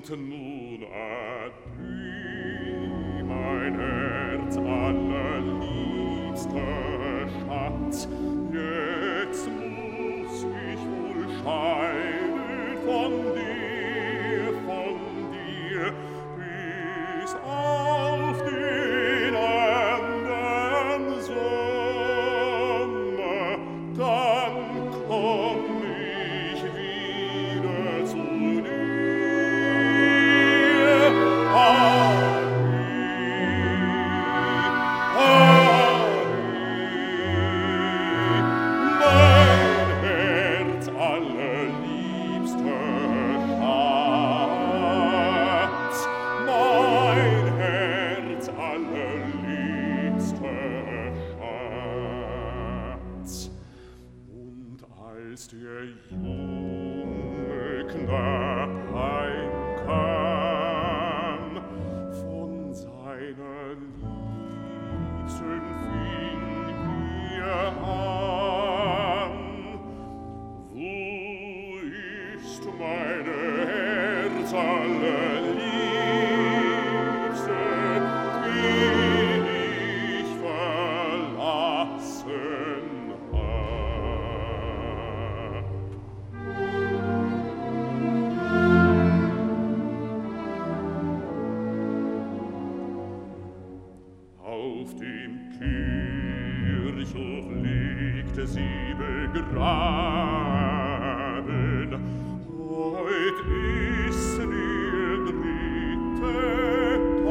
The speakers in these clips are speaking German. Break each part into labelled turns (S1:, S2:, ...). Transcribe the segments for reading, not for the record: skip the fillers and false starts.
S1: nun adieu, mein Herz allerliebster Schatz. Jetzt muss ich wohl scheiden von dir, bis auf den andern Sommer, dann komm ich wieder zu dir. Mein Herz allerliebster Schatz, mein Herz allerliebster Schatz. Und als der junge Knab heimkam, von seiner Liebsten fing er an: Wo ist meine Herz allerliebste, die ich verlassen hab? Auf dem Kirchhof legte sie begraben. Heut ist der 3.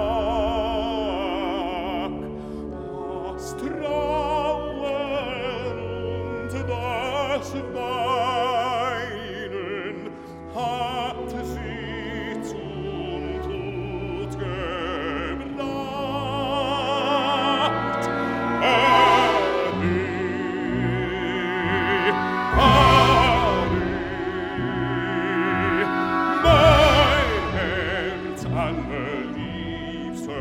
S1: Tag. Das Trauern und das Weinen hat sie zum Tod gebracht. Mein Herz allerliebster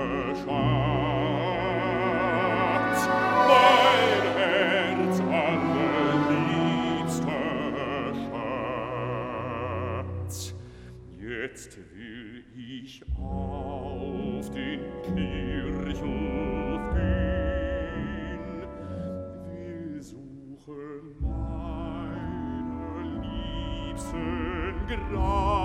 S1: Schatz, mein Herz allerliebster Schatz. Jetzt will ich auf den Kirchhof gehen, will suchen meine Liebsten Grab.